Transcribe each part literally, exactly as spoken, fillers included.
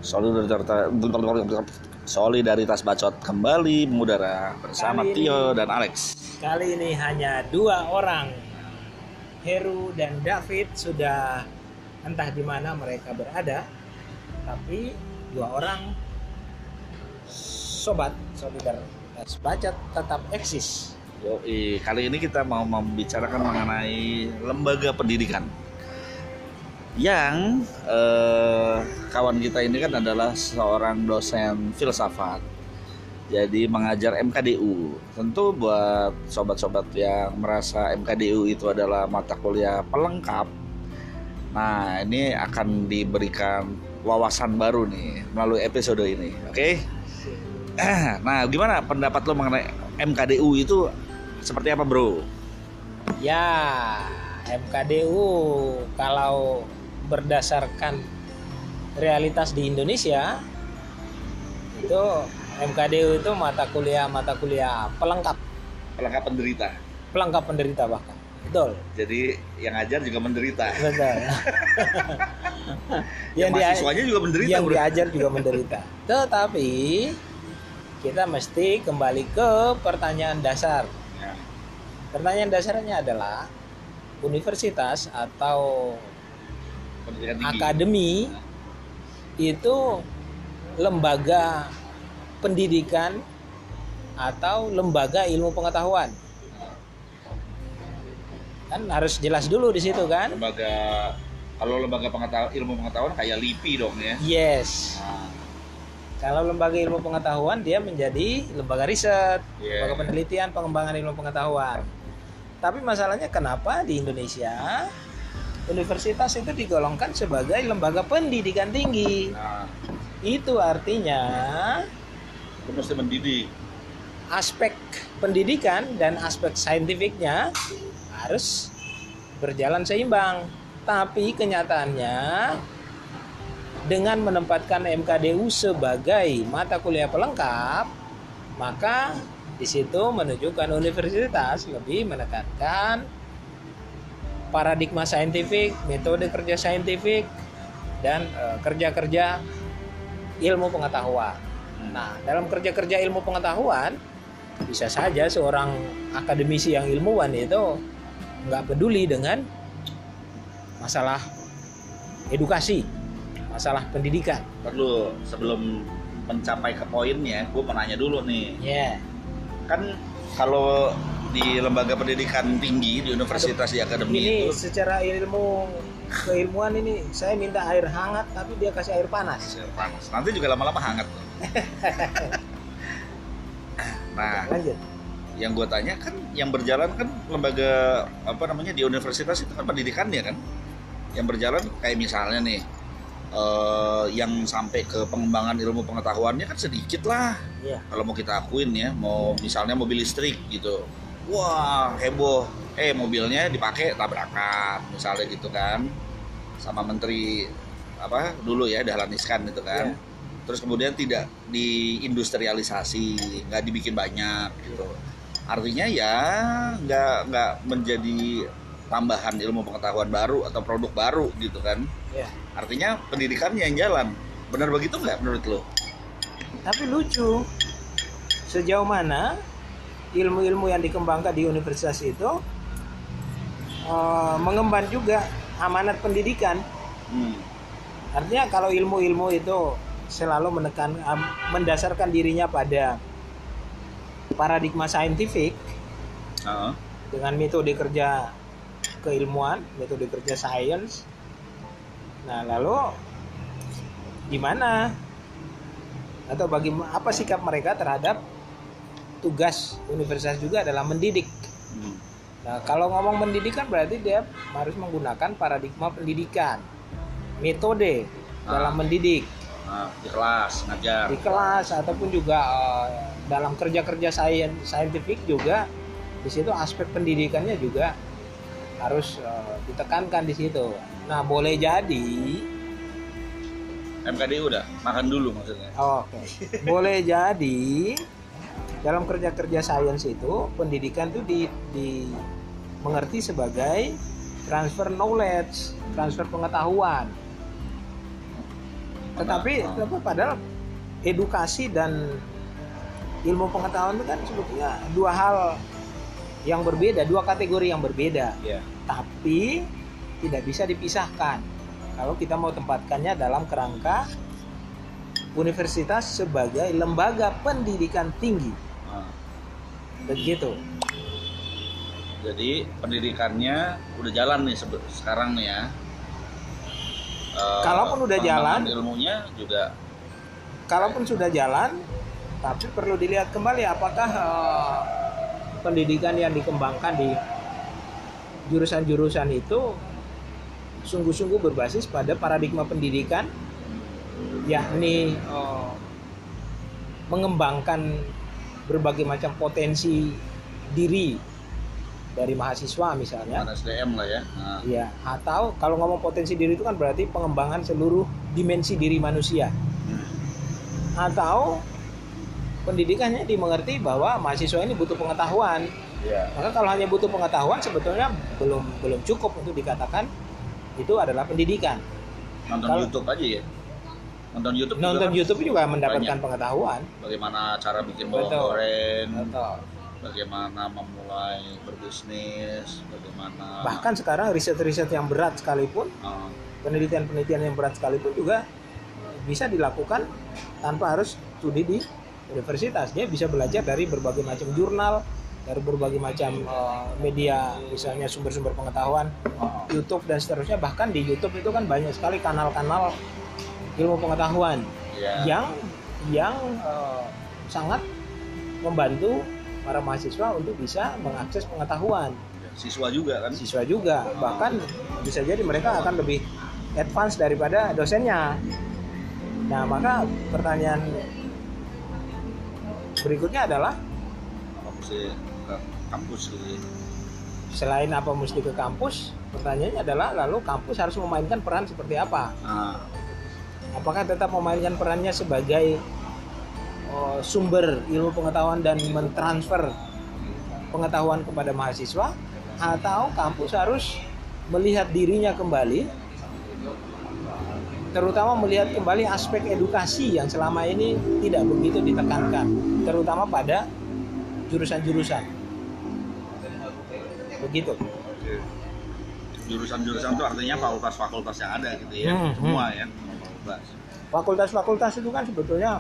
Solidaritas Solidaritas Bacot kembali mengudara bersama Kali Tio ini- dan Alex. Kali ini hanya dua orang, Heru dan David. Sudah entah di mana mereka berada, tapi dua orang sobat Solidaritas Bacot tetap eksis. Yoi, kali ini kita mau membicarakan mengenai lembaga pendidikan yang eh, kawan kita ini kan adalah seorang dosen filsafat, jadi mengajar M K D U. Tentu buat sobat-sobat yang merasa M K D U itu adalah mata kuliah pelengkap, nah ini akan diberikan wawasan baru nih melalui episode ini. Oke, nah gimana pendapat lo mengenai M K D U itu seperti apa, bro? Ya, M K D U kalau berdasarkan realitas di Indonesia itu M K D U itu mata kuliah mata kuliah pelengkap Pelengkap penderita. pelengkap penderita bahkan. Betul. Jadi yang ngajar juga menderita. Betul. Yang dia- mahasiswanya juga menderita, yang bro. diajar juga menderita. Tetapi kita mesti kembali ke pertanyaan dasar. Ya. Pertanyaan dasarnya adalah universitas atau Pendidikan tinggi. akademi itu lembaga pendidikan atau lembaga ilmu pengetahuan. Kan harus jelas dulu di situ kan? Lembaga, kalau lembaga pengetahuan, ilmu pengetahuan kayak LIPI dong ya. Yes. Nah, Kalau lembaga ilmu pengetahuan dia menjadi lembaga riset, Yeah. lembaga penelitian, pengembangan ilmu pengetahuan. Tapi masalahnya kenapa di Indonesia universitas itu digolongkan sebagai lembaga pendidikan tinggi? nah, Itu artinya itu mesti mendidik. aspek pendidikan dan aspek saintifiknya harus berjalan seimbang. Tapi kenyataannya dengan menempatkan M K D U sebagai mata kuliah pelengkap, maka di situ menunjukkan universitas lebih menekankan paradigma saintifik, metode kerja saintifik, dan eh, kerja-kerja ilmu pengetahuan. Nah, dalam kerja-kerja ilmu pengetahuan bisa saja seorang akademisi yang ilmuwan itu nggak peduli dengan masalah edukasi, masalah pendidikan. Perlu sebelum mencapai ke poinnya, gue mau nanya dulu nih. Ya, Kan kalau di lembaga pendidikan tinggi, di universitas, di akademi ini itu secara ilmu keilmuan ini saya minta air hangat tapi dia kasih air panas. panas. Nanti juga lama-lama hangat tuh. Nah, Lanjut. yang gue tanya kan yang berjalan kan lembaga apa namanya di universitas itu kan pendidikannya kan yang berjalan kayak misalnya nih eh, yang sampai ke pengembangan ilmu pengetahuannya kan sedikit lah Iya. kalau mau kita akuin ya, mau misalnya mobil listrik gitu, wah heboh, eh mobilnya dipakai tabrakan misalnya gitu kan, sama menteri apa dulu ya Dahlan Iskan gitu kan. Iya. Terus kemudian tidak diindustrialisasi, nggak dibikin banyak gitu. Artinya ya nggak nggak menjadi tambahan ilmu pengetahuan baru atau produk baru gitu kan. Iya. Artinya pendidikannya yang jalan. Benar begitu nggak menurut lo? Tapi lucu, sejauh mana ilmu-ilmu yang dikembangkan di universitas itu eh, mengemban juga amanat pendidikan. Hmm. Artinya kalau ilmu-ilmu itu selalu menekan am- mendasarkan dirinya pada paradigma saintifik Uh-huh. dengan metode kerja keilmuan, metode kerja sains. Nah, lalu gimana atau bagaimana apa sikap mereka terhadap tugas universitas juga adalah mendidik. Hmm. Nah, kalau ngomong mendidik kan berarti dia harus menggunakan paradigma pendidikan, metode dalam mendidik Nah, di kelas ngajar. di kelas ataupun juga eh, dalam kerja-kerja sains saintifik juga di situ aspek pendidikannya juga harus eh, ditekankan di situ. Nah, boleh jadi M K D U udah makan dulu maksudnya. oke, boleh jadi dalam kerja-kerja sains itu pendidikan itu di, di mengerti sebagai transfer knowledge, transfer pengetahuan. Tetapi Mana, apa, padahal edukasi dan ilmu pengetahuan itu kan sebetulnya dua hal yang berbeda, dua kategori yang berbeda. ya. Tapi tidak bisa dipisahkan kalau kita mau tempatkannya dalam kerangka universitas sebagai lembaga pendidikan tinggi. Nah, Begitu. jadi pendidikannya udah jalan nih sebe- sekarang nih ya. Eh, Kalaupun udah pengembangan jalan, ilmunya juga kalaupun sudah jalan, tapi perlu dilihat kembali apakah eh, pendidikan yang dikembangkan di jurusan-jurusan itu sungguh-sungguh berbasis pada paradigma pendidikan, yakni eh, mengembangkan berbagai macam potensi diri dari mahasiswa misalnya. mana S D M lah ya. Nah, Ya, atau kalau ngomong potensi diri itu kan berarti pengembangan seluruh dimensi diri manusia. hmm. Atau pendidikannya dimengerti bahwa mahasiswa ini butuh pengetahuan. ya. Maka kalau hanya butuh pengetahuan sebetulnya belum belum cukup untuk dikatakan itu adalah pendidikan. Nonton Kalau- YouTube aja ya. Nonton YouTube juga Nonton kan YouTube juga mendapatkan banyak. pengetahuan. Bagaimana cara bikin bawang Betul. goreng, Betul. bagaimana memulai berbisnis, bagaimana Bahkan sekarang riset-riset yang berat sekalipun, uh, penelitian-penelitian yang berat sekalipun juga bisa dilakukan tanpa harus studi di universitas. Dia bisa belajar dari berbagai macam jurnal, dari berbagai macam uh, media, misalnya sumber-sumber pengetahuan, uh, YouTube dan seterusnya. Bahkan di YouTube itu kan banyak sekali kanal-kanal ilmu pengetahuan ya. yang yang uh, sangat membantu para mahasiswa untuk bisa mengakses pengetahuan. Siswa juga kan. Siswa juga, bahkan bisa jadi mereka akan lebih advance daripada dosennya. Nah, maka pertanyaan berikutnya adalah Apa mesti ke kampus gitu ya. selain apa mesti ke kampus, pertanyaannya adalah lalu kampus harus memainkan peran seperti apa? Nah, Apakah tetap memainkan perannya sebagai oh, sumber ilmu pengetahuan dan mentransfer pengetahuan kepada mahasiswa, atau kampus harus melihat dirinya kembali, terutama melihat kembali aspek edukasi yang selama ini tidak begitu ditekankan, terutama pada jurusan-jurusan. Begitu. jurusan-jurusan itu artinya fakultas-fakultas yang ada gitu ya. Hmm, Semua ya, fakultas. Fakultas-fakultas itu kan sebetulnya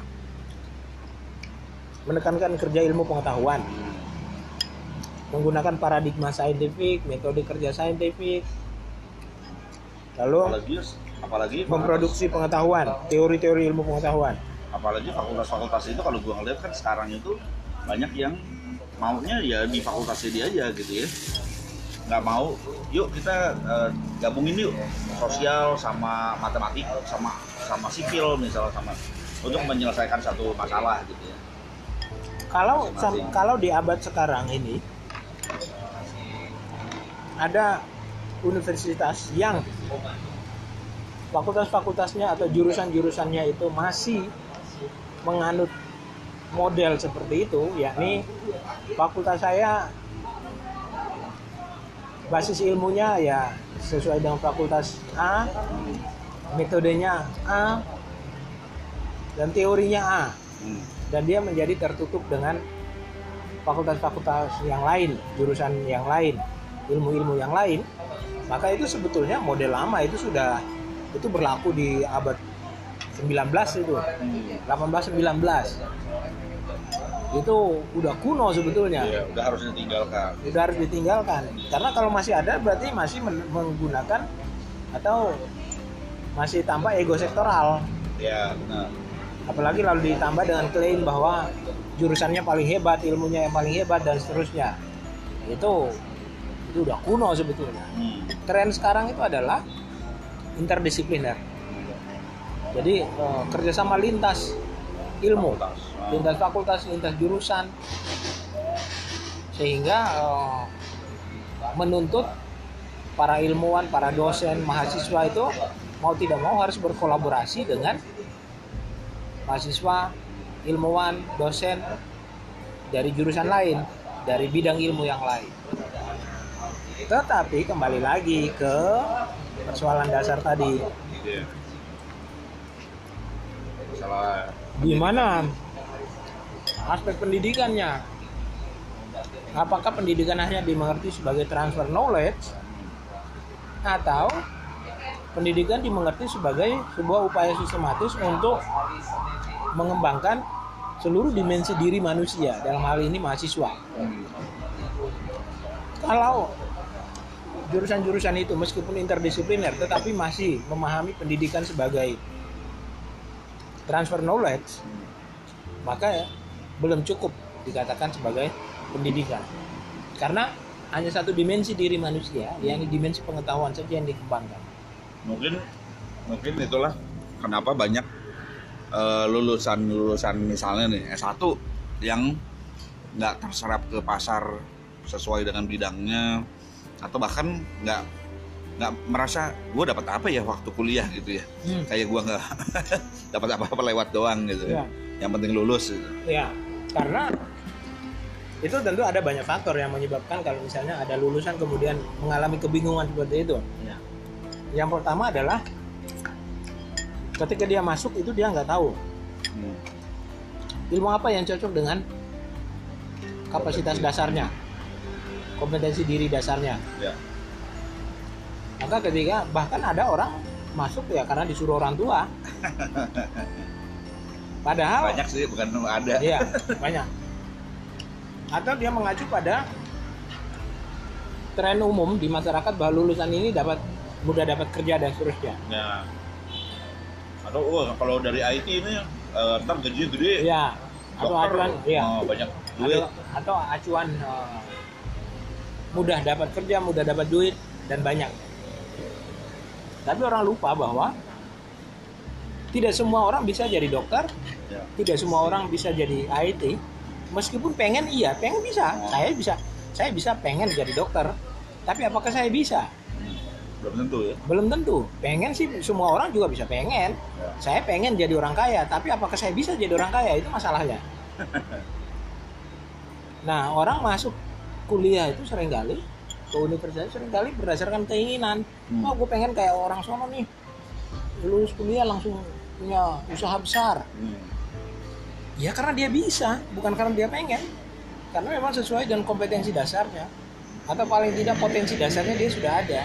menekankan kerja ilmu pengetahuan, menggunakan paradigma saintifik, metode kerja saintifik, lalu Apalagi apalagi memproduksi pengetahuan, teori-teori ilmu pengetahuan. apalagi fakultas-fakultas itu kalau gua ngeliat kan sekarang itu banyak yang maunya ya di fakultasnya dia aja gitu ya, nggak mau yuk kita uh, gabungin yuk sosial sama matematik sama sama sipil misalnya, sama untuk menyelesaikan satu masalah gitu ya. Kalau Masing-masing. kalau di abad sekarang ini ada universitas yang fakultas-fakultasnya atau jurusan-jurusannya itu masih menganut model seperti itu, yakni fakultas saya basis ilmunya ya sesuai dengan fakultas A, metodenya A, dan teorinya A, Hmm. dan dia menjadi tertutup dengan fakultas-fakultas yang lain, jurusan yang lain, ilmu-ilmu yang lain. Maka itu sebetulnya model lama, itu sudah itu berlaku di abad sembilan belas itu, delapan belas sembilan belas. Itu udah kuno sebetulnya. Ya, udah harus ditinggalkan. Udah harus ditinggalkan. Karena kalau masih ada berarti masih men- menggunakan atau masih tambah ego sektoral. Ya, benar. Apalagi lalu ditambah dengan klaim bahwa jurusannya paling hebat, ilmunya yang paling hebat dan seterusnya. Itu itu udah kuno sebetulnya. Hmm. Tren sekarang itu adalah interdisipliner. Jadi eh, kerjasama lintas ilmu, Fakultas. Ah. lintas fakultas, lintas jurusan, sehingga eh, menuntut para ilmuwan, para dosen, mahasiswa itu mau tidak mau harus berkolaborasi dengan mahasiswa, ilmuwan, dosen dari jurusan lain, dari bidang ilmu yang lain. Tetapi kembali lagi ke persoalan dasar tadi, Iya. masalah di mana aspek pendidikannya. Apakah pendidikan hanya dimengerti sebagai transfer knowledge atau pendidikan dimengerti sebagai sebuah upaya sistematis untuk mengembangkan seluruh dimensi diri manusia, dalam hal ini mahasiswa. Kalau jurusan-jurusan itu meskipun interdisipliner tetapi masih memahami pendidikan sebagai transfer knowledge, maka ya, belum cukup dikatakan sebagai pendidikan, karena hanya satu dimensi diri manusia, yakni dimensi pengetahuan saja yang dikembangkan. Mungkin mungkin itulah kenapa banyak uh, lulusan-lulusan misalnya nih S satu yang nggak terserap ke pasar sesuai dengan bidangnya, atau bahkan nggak nggak merasa gue dapat apa ya waktu kuliah gitu ya, hmm. kayak gue nggak dapat apa-apa lewat doang gitu ya. Yang penting lulus gitu. Ya, karena itu tentu ada banyak faktor yang menyebabkan kalau misalnya ada lulusan kemudian mengalami kebingungan seperti itu. Ya. Yang pertama adalah ketika dia masuk itu dia nggak tahu hmm. ilmu apa yang cocok dengan kapasitas dasarnya, kompetensi diri dasarnya. Ya. Maka ketika bahkan ada orang masuk ya karena disuruh orang tua. Padahal banyak sih, bukan ada. Iya, banyak. Atau dia mengacu pada tren umum di masyarakat bahwa lulusan ini dapat mudah dapat kerja dan seterusnya. Ya. Atau oh, kalau dari I T ini uh, ntar gajinya gede. Iya. Atau dokter, acuan, iya. Oh, banyak duit. Atau, atau acuan uh, mudah dapat kerja, mudah dapat duit dan banyak. Tapi orang lupa bahwa tidak semua orang bisa jadi dokter, ya. Tidak semua orang bisa jadi I T. Meskipun pengen iya, pengen bisa. Oh. Saya bisa, saya bisa pengen jadi dokter. Tapi apakah saya bisa? Hmm. Belum tentu ya. Belum tentu. Pengen sih semua orang juga bisa pengen. Ya. Saya pengen jadi orang kaya, tapi apakah saya bisa jadi orang kaya? Itu masalahnya. Nah, orang masuk kuliah itu seringkali ke universitas seringkali berdasarkan keinginan. Hmm. Oh, gue pengen kayak orang sono nih. Lulus kuliah langsung punya usaha besar. Hmm. Ya karena dia bisa, bukan karena dia pengen. Karena memang sesuai dengan kompetensi dasarnya. Atau paling tidak potensi dasarnya dia sudah ada.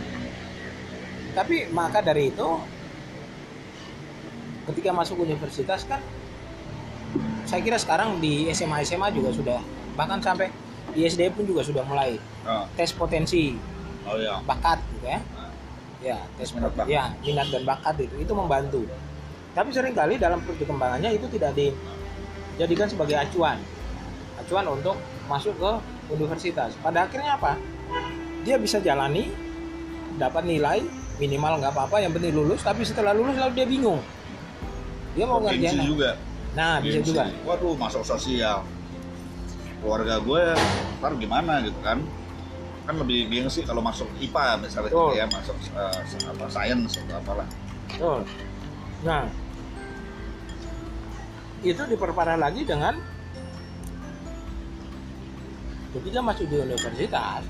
Tapi maka dari itu ketika masuk universitas kan saya kira sekarang di S M A S M A juga sudah, bahkan sampai di S D pun juga sudah mulai oh. tes potensi oh, iya. bakat gitu ya. Ya, tes minat bakat. Ya, minat dan bakat itu itu membantu. Tapi seringkali dalam perkembangannya itu tidak dijadikan sebagai acuan. Acuan untuk masuk ke universitas. Pada akhirnya apa? Dia bisa jalani, dapat nilai minimal nggak apa-apa, yang penting lulus. Tapi setelah lulus lalu dia bingung. Dia mau ngerjain juga. Nah, bisa Gengsi. juga. Waduh, masuk sosial. Keluarga gue ntar gimana gitu kan? Kan lebih gengsi kalau masuk I P A misalnya gitu ya, masuk uh, apa sains atau apalah. Oh. Nah, itu diperparah lagi dengan ketika masuk di universitas,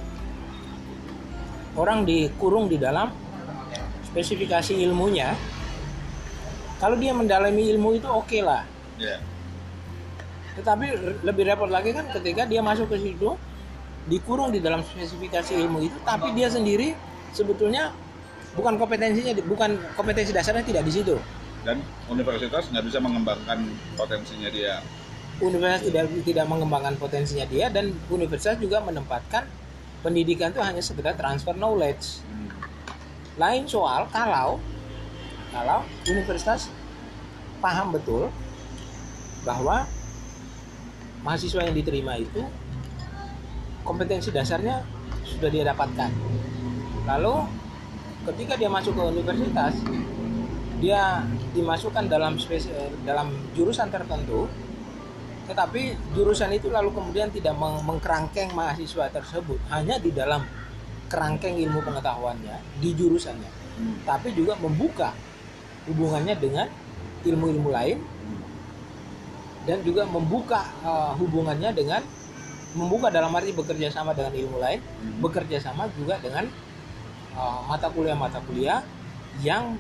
orang dikurung di dalam spesifikasi ilmunya. Kalau dia mendalami ilmu itu oke okay lah. Yeah. Tetapi lebih repot lagi kan ketika dia masuk ke situ, dikurung di dalam spesifikasi ilmu itu, tapi dia sendiri sebetulnya bukan kompetensinya, bukan kompetensi dasarnya tidak di situ. Dan universitas nggak bisa mengembangkan potensinya dia. Universitas tidak tidak mengembangkan potensinya dia, dan universitas juga menempatkan pendidikan itu hanya sekedar transfer knowledge. Hmm. Lain soal kalau kalau universitas paham betul bahwa mahasiswa yang diterima itu kompetensi dasarnya sudah dia dapatkan. Lalu ketika dia masuk ke universitas, dia dimasukkan dalam spesi- dalam jurusan tertentu, tetapi jurusan itu lalu kemudian tidak meng- mengkerangkeng mahasiswa tersebut hanya di dalam kerangkeng ilmu pengetahuannya di jurusannya, hmm. tapi juga membuka hubungannya dengan ilmu-ilmu lain, dan juga membuka uh, hubungannya dengan membuka dalam arti bekerja sama dengan ilmu lain, hmm. bekerja sama juga dengan uh, mata kuliah-mata kuliah yang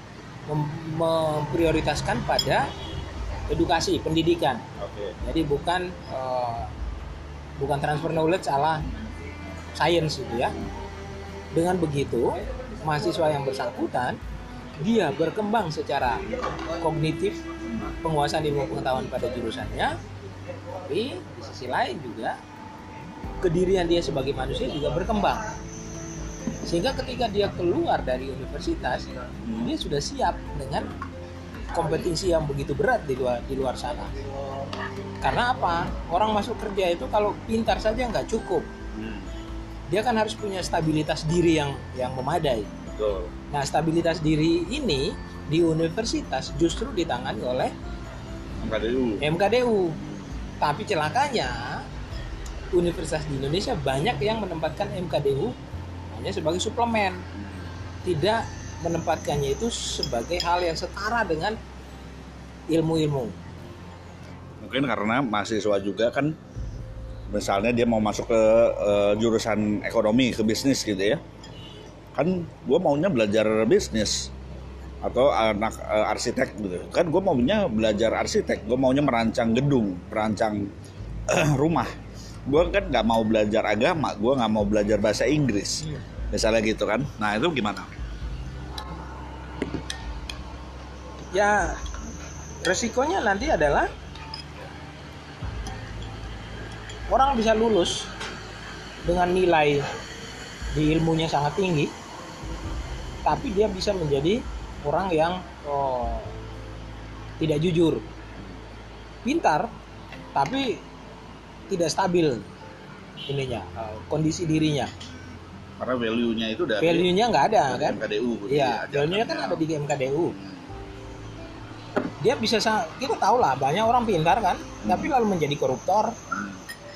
mem- memprioritaskan pada edukasi, pendidikan. Oke. Jadi bukan uh, bukan transfer knowledge ala science gitu ya. Dengan begitu, mahasiswa yang bersangkutan dia berkembang secara kognitif, penguasaan ilmu pengetahuan pada jurusannya, tapi di sisi lain juga kedirian dia sebagai manusia juga berkembang. Sehingga ketika dia keluar dari universitas, dia sudah siap dengan kompetisi yang begitu berat di luar di luar sana. Karena apa? Orang masuk kerja itu kalau pintar saja nggak cukup. Dia kan harus punya stabilitas diri yang yang memadai. Betul. Nah, stabilitas diri ini di universitas justru ditangani oleh M K D U. M K D U. Tapi celakanya universitas di Indonesia banyak yang menempatkan M K D U hanya sebagai suplemen. Tidak menempatkannya itu sebagai hal yang setara dengan ilmu-ilmu. Mungkin karena mahasiswa juga kan, misalnya dia mau masuk ke uh, jurusan ekonomi, ke bisnis gitu ya, kan gue maunya belajar bisnis, atau anak uh, arsitek gitu kan, gue maunya belajar arsitek, gue maunya merancang gedung, merancang uh, rumah. Gue kan nggak mau belajar agama, gue nggak mau belajar bahasa Inggris, misalnya gitu kan. Nah itu gimana? Ya, resikonya nanti adalah orang bisa lulus dengan nilai di ilmunya sangat tinggi, tapi dia bisa menjadi orang yang oh, tidak jujur, pintar, tapi tidak stabil ininya, kondisi dirinya. Karena value-nya itu dari value-nya nggak ada kan? M K D U. Iya, value-nya kan ada di M K D U. Dia bisa, kita tahu lah banyak orang pintar kan, hmm. tapi lalu menjadi koruptor, hmm.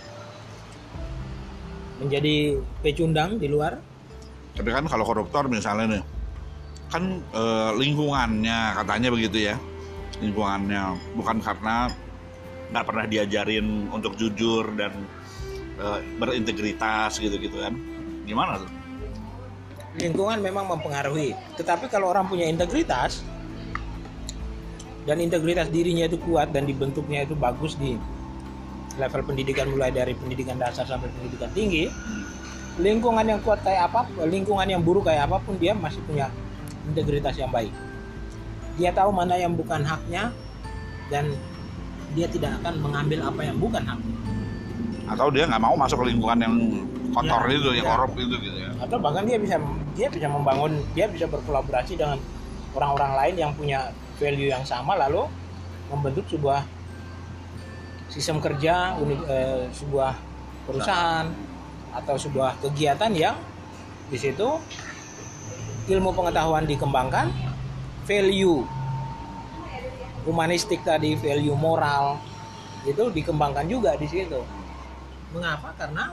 menjadi pecundang di luar. Tapi kan kalau koruptor misalnya nih, kan e, lingkungannya katanya begitu ya, lingkungannya bukan karena nggak pernah diajarin untuk jujur dan e, berintegritas gitu-gitu kan, gimana tuh? Lingkungan memang mempengaruhi, tetapi kalau orang punya integritas dan integritas dirinya itu kuat dan dibentuknya itu bagus di level pendidikan mulai dari pendidikan dasar sampai pendidikan tinggi, lingkungan yang kuat kayak apa, lingkungan yang buruk kayak apapun, dia masih punya integritas yang baik. Dia tahu mana yang bukan haknya dan dia tidak akan mengambil apa yang bukan haknya. Atau dia nggak mau masuk ke lingkungan yang kotor ya, itu, yang ya. korup itu gitu ya. Atau bahkan dia bisa dia bisa membangun, dia bisa berkolaborasi dengan orang-orang lain yang punya value yang sama, lalu membentuk sebuah sistem kerja, uni, eh, sebuah perusahaan atau sebuah kegiatan yang di situ ilmu pengetahuan dikembangkan, value humanistik tadi, value moral itu dikembangkan juga di situ. Mengapa? Karena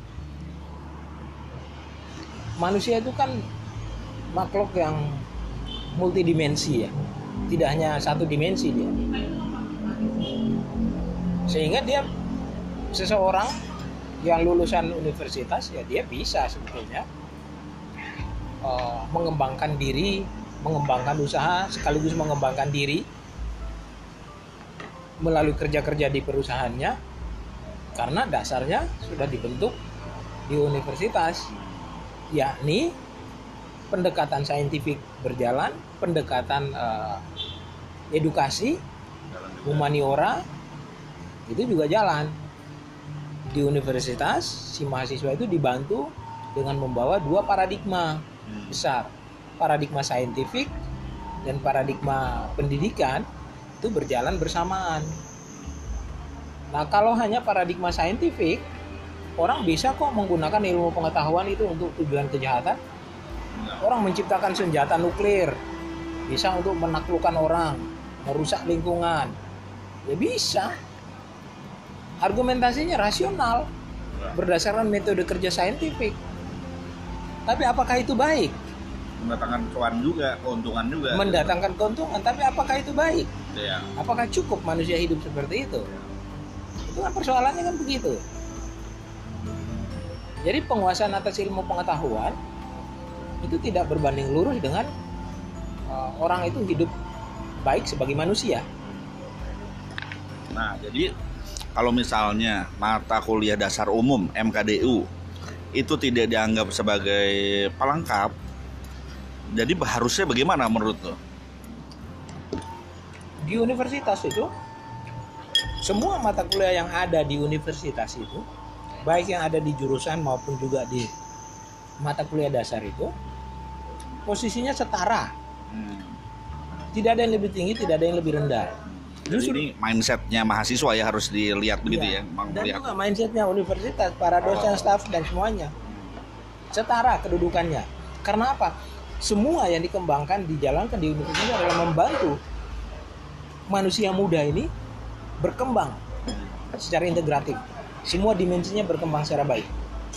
manusia itu kan makhluk yang multidimensi ya, tidak hanya satu dimensi dia. Sehingga dia, seseorang yang lulusan universitas ya dia bisa sebetulnya uh, mengembangkan diri, mengembangkan usaha sekaligus mengembangkan diri melalui kerja-kerja di perusahaannya, karena dasarnya sudah dibentuk di universitas, yakni pendekatan saintifik berjalan, pendekatan uh, edukasi, humaniora itu juga jalan. Di universitas si mahasiswa itu dibantu dengan membawa dua paradigma besar, paradigma saintifik dan paradigma pendidikan itu berjalan bersamaan. Nah, kalau hanya paradigma saintifik, orang bisa kok menggunakan ilmu pengetahuan itu untuk tujuan kejahatan. Orang menciptakan senjata nuklir, bisa untuk menaklukkan orang, merusak lingkungan, ya bisa. Argumentasinya rasional, berdasarkan metode kerja saintifik. Tapi apakah itu baik? Mendatangkan cuan juga, keuntungan juga. Mendatangkan keuntungan, tapi apakah itu baik? Ya. Apakah cukup manusia hidup seperti itu? Itu kan persoalannya kan begitu. Jadi penguasaan atas ilmu pengetahuan itu tidak berbanding lurus dengan uh, orang itu hidup baik sebagai manusia. Nah, jadi kalau misalnya mata kuliah dasar umum M K D U itu tidak dianggap sebagai pelengkap, jadi harusnya bagaimana menurut lo? Di universitas itu, semua mata kuliah yang ada di universitas itu, baik yang ada di jurusan maupun juga di mata kuliah dasar itu, posisinya setara. Hmm. Tidak ada yang lebih tinggi, tidak ada yang lebih rendah. Jadi ini mindsetnya mahasiswa ya harus dilihat begitu ya, ya. Dan melihat. juga mindsetnya universitas, para dosen, staf dan semuanya setara kedudukannya. Karena apa? Semua yang dikembangkan, dijalankan di universitas adalah membantu manusia muda ini berkembang secara integratif. Semua dimensinya berkembang secara baik.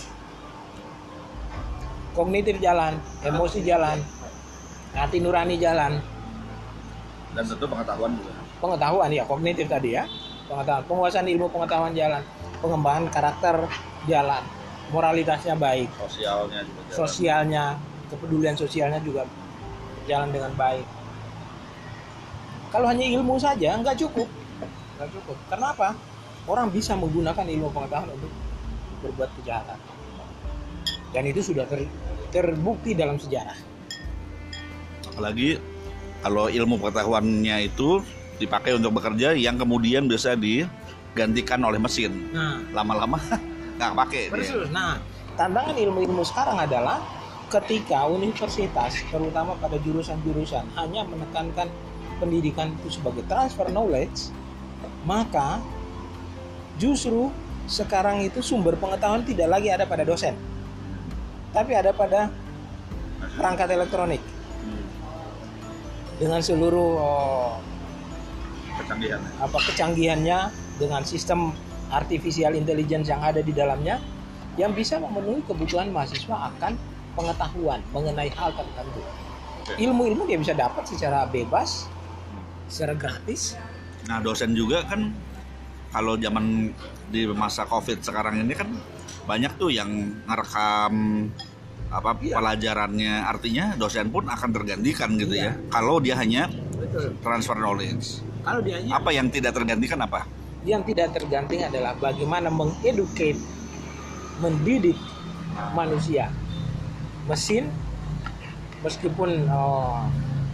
Kognitif jalan, emosi jalan, hati nurani jalan, Dan tentu pengetahuan juga. Pengetahuan ya, kognitif tadi ya. Pengetahuan, penguasaan ilmu pengetahuan jalan, pengembangan karakter jalan, moralitasnya baik, Sosialnya juga jalan. sosialnya, kepedulian sosialnya juga jalan dengan baik. Kalau hanya ilmu saja nggak cukup, nggak cukup. Kenapa? Orang bisa menggunakan ilmu pengetahuan untuk berbuat kejahatan, dan itu sudah ter, terbukti dalam sejarah. Apalagi kalau ilmu pengetahuannya itu dipakai untuk bekerja yang kemudian bisa digantikan oleh mesin. Nah, Lama-lama nggak pakai dia. persis. Nah, tantangan ilmu-ilmu sekarang adalah ketika universitas, terutama pada jurusan-jurusan, hanya menekankan pendidikan itu sebagai transfer knowledge, maka justru sekarang itu sumber pengetahuan tidak lagi ada pada dosen, tapi ada pada perangkat elektronik dengan seluruh oh, Kecanggihan. apa kecanggihannya, dengan sistem artificial intelligence yang ada di dalamnya, yang bisa memenuhi kebutuhan mahasiswa akan pengetahuan mengenai hal tertentu. Ilmu-ilmu dia bisa dapat secara bebas, secara gratis. Nah, dosen juga kan kalau zaman di masa Covid sekarang ini kan banyak tuh yang ngerekam apa Iya. pelajarannya, artinya dosen pun akan tergantikan gitu Iya. ya. Kalau dia hanya Betul. transfer knowledge. Kalau dia hanya, Apa yang tidak tergantikan apa? yang tidak tergantikan adalah bagaimana mengeducate, mendidik manusia. Mesin, meskipun oh,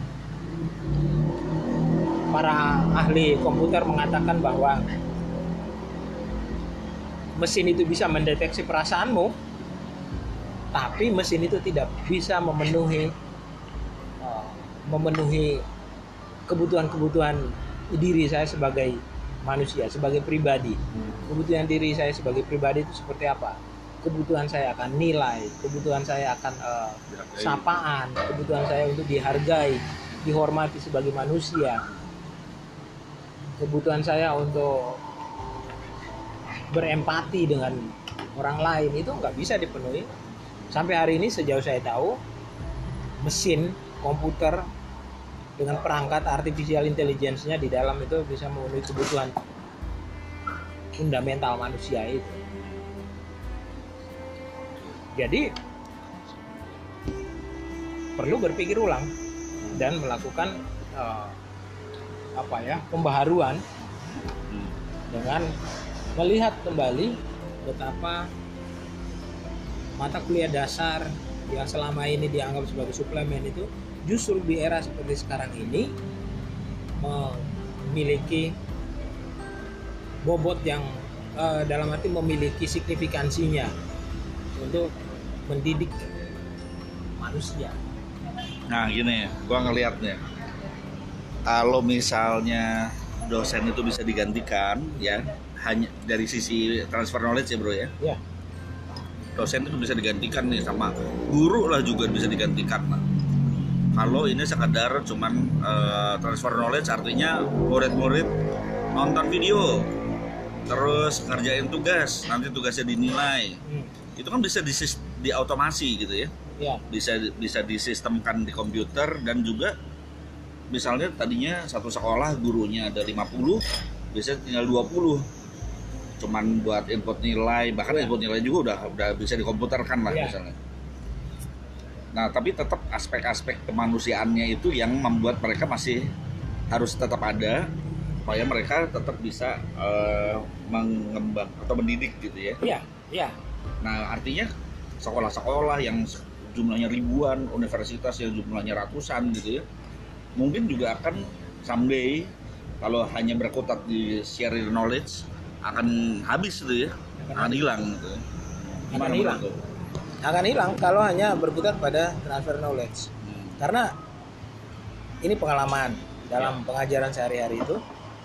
para ahli komputer mengatakan bahwa mesin itu bisa mendeteksi perasaanmu, tapi mesin itu tidak bisa memenuhi uh, memenuhi kebutuhan-kebutuhan diri saya sebagai manusia, sebagai pribadi. Kebutuhan diri saya sebagai pribadi itu seperti apa? Kebutuhan saya akan nilai, kebutuhan saya akan uh, sapaan, kebutuhan saya untuk dihargai, dihormati sebagai manusia, kebutuhan saya untuk berempati dengan orang lain, itu nggak bisa dipenuhi. Sampai hari ini sejauh saya tahu, mesin komputer dengan perangkat artificial intelligence-nya di dalam itu bisa memenuhi kebutuhan fundamental manusia itu. Jadi perlu berpikir ulang dan melakukan uh, apa ya pembaharuan dengan melihat kembali betapa mata kuliah dasar yang selama ini dianggap sebagai suplemen itu justru di era seperti sekarang ini memiliki bobot yang uh, dalam arti memiliki signifikansinya untuk mendidik manusia. Nah gini, gua ngelihatnya kalau misalnya dosen itu bisa digantikan ya hanya dari sisi transfer knowledge ya bro ya. Ya. Dosen itu bisa digantikan nih sama guru lah juga bisa digantikan lah. Kalau ini sekadar cuman uh, transfer knowledge artinya murid-murid nonton video terus ngerjain tugas, nanti tugasnya dinilai. Hmm. Itu kan bisa di diautomasi gitu ya. Ya. Bisa bisa disistemkan di komputer dan juga misalnya tadinya satu sekolah gurunya ada lima puluh, bisa tinggal dua puluh. Cuman buat input nilai, bahkan Ya. input nilai juga udah udah bisa dikomputerkan lah Ya. misalnya. Nah, tapi tetap aspek-aspek kemanusiaannya itu yang membuat mereka masih harus tetap ada supaya mereka tetap bisa uh, mengembang atau mendidik gitu ya. Iya, iya. Nah, artinya sekolah-sekolah yang jumlahnya ribuan, universitas yang jumlahnya ratusan gitu ya, mungkin juga akan someday kalau hanya berkutat di sharing knowledge akan habis gitu ya, akan hilang gitu. Akan hilang. akan hilang kalau hanya berkutat pada transfer knowledge. Hmm. Karena ini pengalaman dalam ya. pengajaran sehari-hari itu,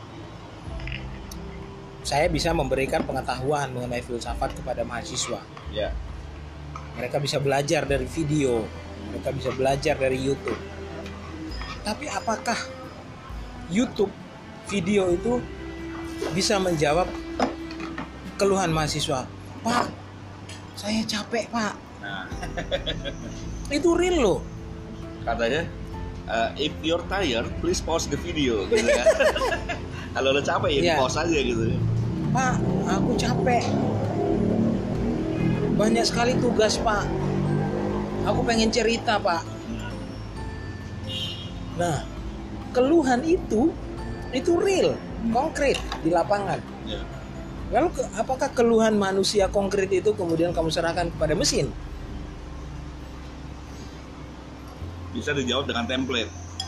saya bisa memberikan pengetahuan mengenai filsafat kepada mahasiswa. Ya. Mereka bisa belajar dari video, mereka bisa belajar dari YouTube. Tapi apakah YouTube video itu bisa menjawab keluhan mahasiswa? Pak, saya capek pak. Nah. Itu real loh. Katanya, uh, if you're tired, please pause the video. Gitu ya. Kalau lo capek ya, ya. pause aja gitu. Pak, aku capek. Banyak sekali tugas pak. Aku pengen cerita pak. Nah, keluhan itu itu real, konkret di lapangan. Ya. Lalu ke, apakah keluhan manusia konkret itu kemudian kamu serahkan kepada mesin? Bisa dijawab dengan template.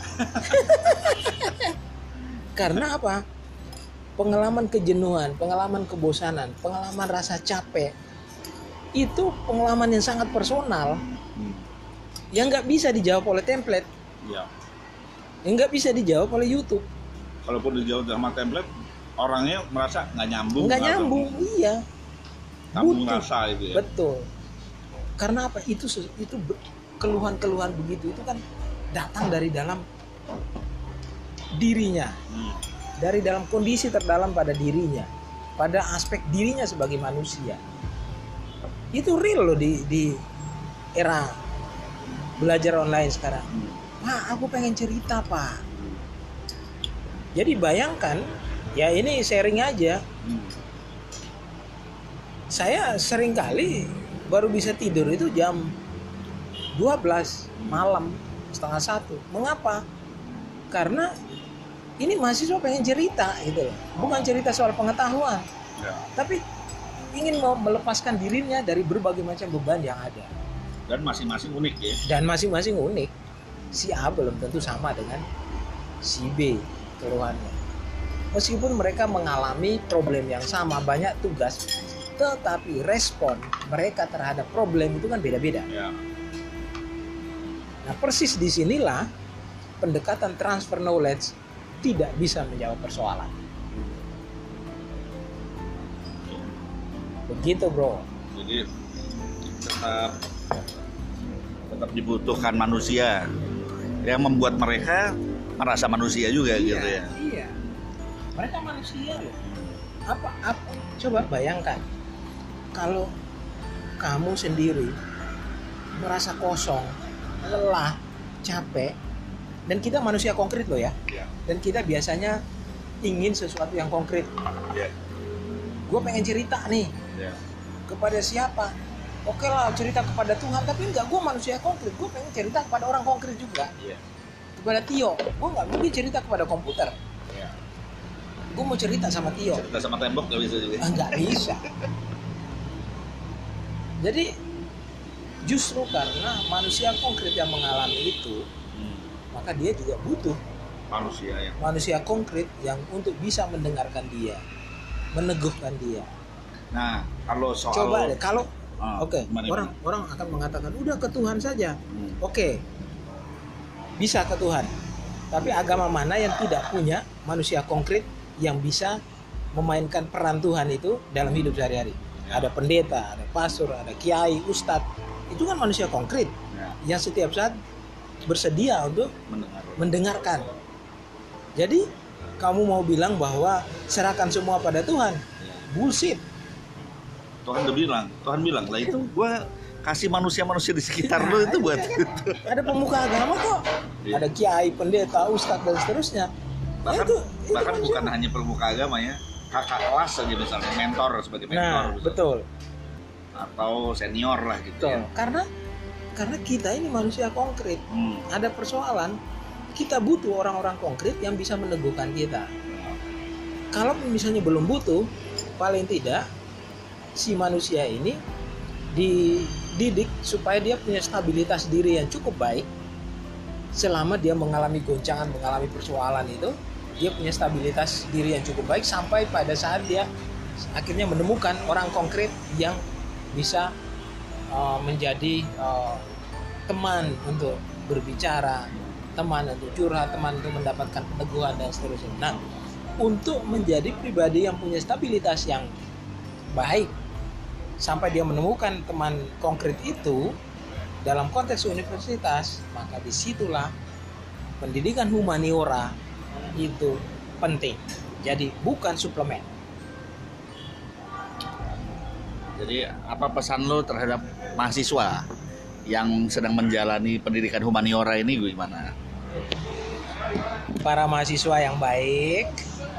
Karena apa? Pengalaman kejenuhan, pengalaman kebosanan, pengalaman rasa capek, itu pengalaman yang sangat personal, hmm. yang nggak bisa dijawab oleh template, ya. yang nggak bisa dijawab oleh YouTube. Kalaupun dijawab sama template, orangnya merasa nggak nyambung. Nggak nyambung, atau... iya. Kamu ngerasa itu ya. Betul. Karena apa? Itu itu keluhan-keluhan begitu itu kan datang dari dalam dirinya, hmm. dari dalam kondisi terdalam pada dirinya, pada aspek dirinya sebagai manusia. Itu real loh di di era belajar online sekarang. Hmm. Pak, aku pengen cerita pak. Jadi bayangkan, ya ini sharing aja. Hmm. Saya sering kali baru bisa tidur itu jam dua belas malam, setengah satu. Mengapa? Karena ini mahasiswa pengen cerita gitu loh. Bukan cerita soal pengetahuan, ya. Tapi ingin mau melepaskan dirinya dari berbagai macam beban yang ada. Dan masing-masing unik ya. Dan masing-masing unik. Si A belum tentu sama dengan si B keluhannya. Meskipun mereka mengalami problem yang sama, banyak tugas, tetapi respon mereka terhadap problem itu kan beda-beda. Ya. Nah, persis disinilah pendekatan transfer knowledge tidak bisa menjawab persoalan. Begitu bro. Jadi tetap tetap dibutuhkan manusia yang membuat mereka merasa manusia juga, iya, gitu ya. Iya. Mereka manusia loh. Apa apa? Coba bayangkan kalau kamu sendiri merasa kosong, lelah, capek, dan kita manusia konkret loh ya. Yeah. Dan kita biasanya ingin sesuatu yang konkret. Yeah. Gue pengen cerita nih. Yeah. Kepada siapa? Oke lah cerita kepada Tuhan, tapi enggak, gue manusia konkret. Gue pengen cerita kepada orang konkret juga. Yeah. Kepada Tio, gue nggak mungkin cerita kepada komputer. Yeah. Gue mau cerita sama Tio. Cerita sama tembok nggak bisa juga. Nggak bisa. Jadi justru karena manusia konkret yang mengalami itu, hmm. maka dia juga butuh manusia yang manusia konkret yang untuk bisa mendengarkan dia, meneguhkan dia. Nah, kalau soal coba deh, kalau oh, oke, okay, orang orang akan mengatakan udah ke Tuhan saja. Hmm. Oke. Okay, bisa ke Tuhan. Tapi agama mana yang tidak punya manusia konkret yang bisa memainkan peran Tuhan itu dalam hidup sehari-hari? Ya. Ada pendeta, ada pastor, ada kiai, ustadz. Itu kan manusia konkret ya. Yang setiap saat bersedia untuk Mendengar. mendengarkan. Jadi kamu mau bilang bahwa serahkan semua pada Tuhan? Ya. Bullshit. Tuhan udah bilang, Tuhan bilang lah itu gua kasih manusia-manusia di sekitar nah, lu itu buat kan. Itu. Ada pemuka agama kok. Ya. Ada kiai, pendeta, ustadz dan seterusnya. Bahkan, ya itu, bahkan itu bukan hanya pemuka agama ya, kakak kelas aja misalnya, mentor sebagai mentor. Nah, betul. Atau senior lah gitu. Betul. Ya. Karena Karena kita ini manusia konkret. Hmm. Ada persoalan, kita butuh orang-orang konkret yang bisa meneguhkan kita. Kalau misalnya belum butuh, paling tidak si manusia ini dididik supaya dia punya stabilitas diri yang cukup baik. Selama dia mengalami goncangan, mengalami persoalan itu, dia punya stabilitas diri yang cukup baik sampai pada saat dia akhirnya menemukan orang konkret yang bisa uh, menjadi uh, teman untuk berbicara, teman untuk curhat, teman untuk mendapatkan peneguhan dan seterusnya. Nah, untuk menjadi pribadi yang punya stabilitas yang baik sampai dia menemukan teman konkret itu dalam konteks universitas, maka disitulah pendidikan humaniora itu penting. Jadi bukan suplemen. Jadi apa pesan lo terhadap mahasiswa yang sedang menjalani pendidikan humaniora ini gimana? Para mahasiswa yang baik,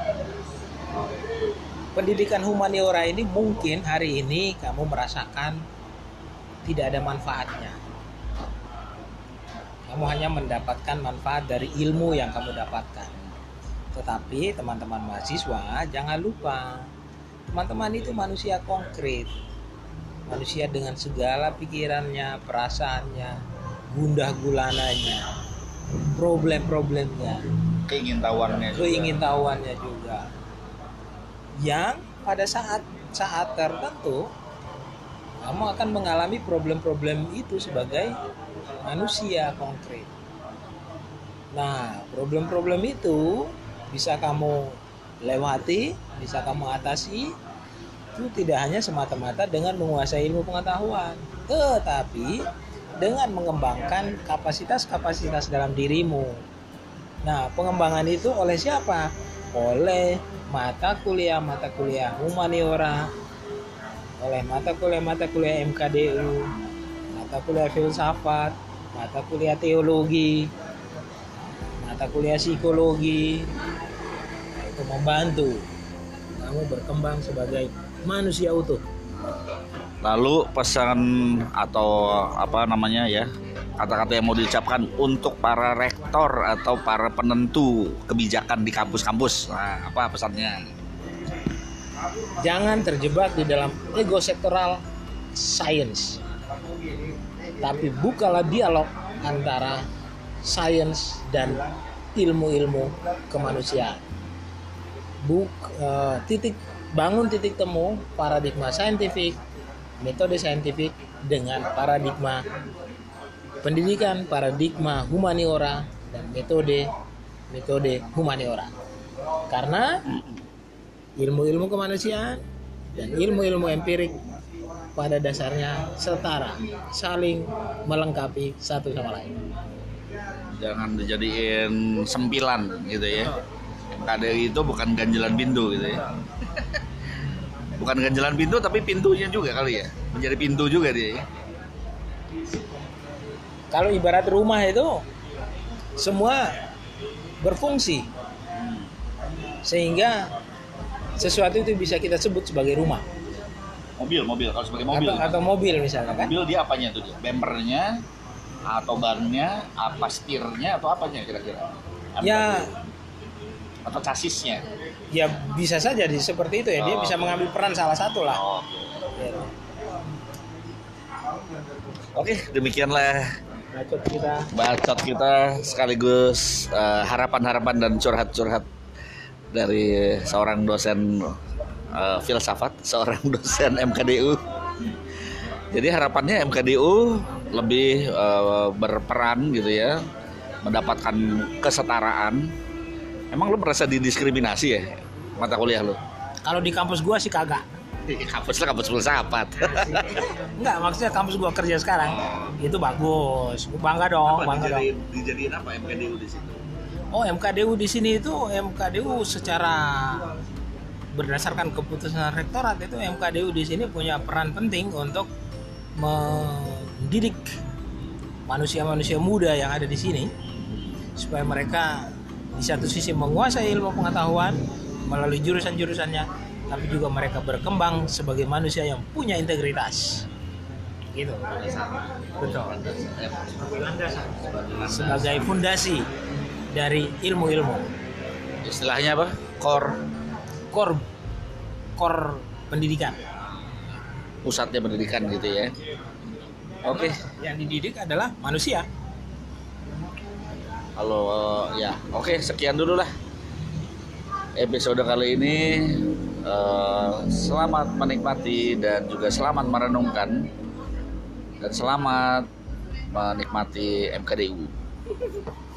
pendidikan humaniora ini mungkin hari ini kamu merasakan tidak ada manfaatnya. Kamu hanya mendapatkan manfaat dari ilmu yang kamu dapatkan. Tetapi teman-teman mahasiswa jangan lupa, teman-teman itu manusia konkret. Manusia dengan segala pikirannya, perasaannya, gundah gulananya, problem-problemnya, Keingintahuannya juga. keingintahuannya juga. Yang pada saat saat tertentu kamu akan mengalami problem-problem itu sebagai manusia konkret. Nah, problem-problem itu bisa kamu lewati, bisa kamu atasi, itu tidak hanya semata-mata dengan menguasai ilmu pengetahuan, tetapi dengan mengembangkan kapasitas-kapasitas dalam dirimu. Nah, pengembangan itu oleh siapa? Oleh mata kuliah-mata kuliah humaniora, oleh mata kuliah-mata kuliah M K D U, mata kuliah filsafat, mata kuliah teologi, mata kuliah psikologi. Nah, itu membantu kamu berkembang sebagai manusia utuh. Lalu pesan atau apa namanya ya, kata-kata yang mau diucapkan untuk para rektor atau para penentu kebijakan di kampus-kampus. Nah, apa pesannya? Jangan terjebak di dalam ego sektoral science, tapi bukalah dialog antara sains dan ilmu-ilmu kemanusiaan. Buk, uh, titik bangun titik temu paradigma saintifik, metode saintifik dengan paradigma pendidikan, paradigma humaniora dan metode metode humaniora. Karena ilmu-ilmu kemanusiaan dan ilmu-ilmu empirik pada dasarnya setara, saling melengkapi satu sama lain. Jangan dijadiin sempilan gitu ya. M K D U itu bukan ganjelan pintu gitu ya. Bukan ganjelan pintu tapi pintunya juga kali ya. Menjadi pintu juga dia ya. Kalau ibarat rumah itu semua berfungsi, sehingga sesuatu itu bisa kita sebut sebagai rumah. Mobil, mobil kalau sebagai mobil. Atau, atau mobil misalnya kan. Mobil dia apanya tuh dia? Bempernya atau bannya, apa setirnya atau apanya kira-kira? Ya, atau chassisnya? ya bisa saja di seperti itu ya. Dia Oh, bisa okay. mengambil peran salah satu lah. Oh, Ya. Oke, demikianlah Bacot kita. bacot kita sekaligus uh, harapan-harapan dan curhat-curhat dari seorang dosen uh, filsafat, seorang dosen M K D U. Jadi harapannya M K D U lebih uh, berperan gitu ya, mendapatkan kesetaraan. Emang lu merasa didiskriminasi ya mata kuliah lu? Kalau di kampus gua sih kagak. Kampus lah kampus filsafat. Enggak, maksudnya kampus gua kerja sekarang itu bagus. Gua bangga dong, Apa bangga dong. dijadiin, dijadiin apa M K D U di situ? Oh, M K D U di sini itu M K D U secara berdasarkan keputusan rektorat itu M K D U di sini punya peran penting untuk mendidik manusia-manusia muda yang ada di sini supaya mereka di satu sisi menguasai ilmu pengetahuan melalui jurusan-jurusannya, tapi juga mereka berkembang sebagai manusia yang punya integritas. gitu. Betul. Ya, Sebagai landasan, sebagai landasan. sebagai fondasi dari ilmu-ilmu. Istilahnya apa? Core, Core, core pendidikan. pusatnya pendidikan gitu ya. Oke. Yang dididik adalah manusia. Kalau ya, oke sekian dulu lah episode kali ini. Eh, selamat menikmati dan juga selamat merenungkan dan selamat menikmati M K D U.